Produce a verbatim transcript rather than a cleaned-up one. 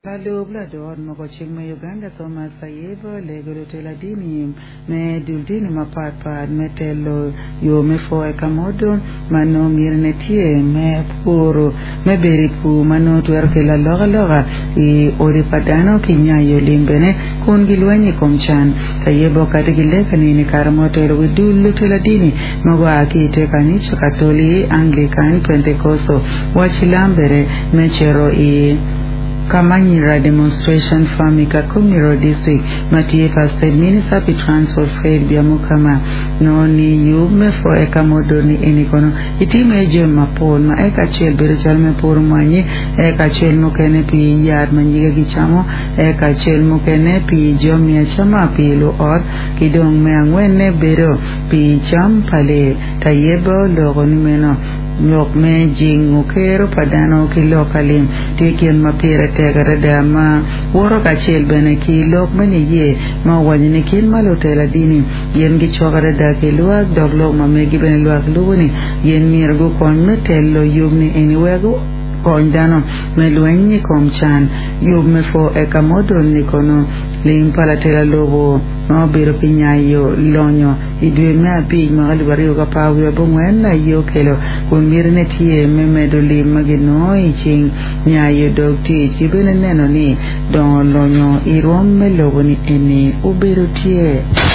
La lobla dor mo ko ching me Uganda to ma sayebo le golo tela dini me dildini ma pat pat me telo yo me fo e kamodo mano mirne tie me puro me beri pu mano tuer ke la loga loga i ori padano kinya yo limbene kun gilwenyi komchan sayebo katigile kanini karamoto we dulu tela dini mago akite kanicho katoli Anglican Pentecostal wachilambere me chero i Kamanyira demonstration farm Kakumiro district Matifa state minister pi transfer fred biamukama no ni yume fo eka modoni enikono itime je mapol ma eka chel bere chalme por manye eka chel mukene pi yar manyiga gichamo eka chel mukene pi jomia chama pi lo or kidong me angwene bero pi cham pale tayebo logo ni meno Yok me jing ukero padano ki lokalim tikin mapira tegara dama woro ka chel bene ki lok mene ye ma wajini kin malotela dini yen gi chogara da ki luak dog lok ma me gi bene luak luwani yen mirgo kon me tello yugni eniwego kon dano me luenyi kom chan yug me fo eka modron nikono lim palatela lobo no biro pinyayo lonyo idwe me api magali bari ka pawe bongwen na yo kelo kun mirne tie me medoli magino iching nyayo dokti chibene neno ni don lonyo irom me logo ni eni ubiro tie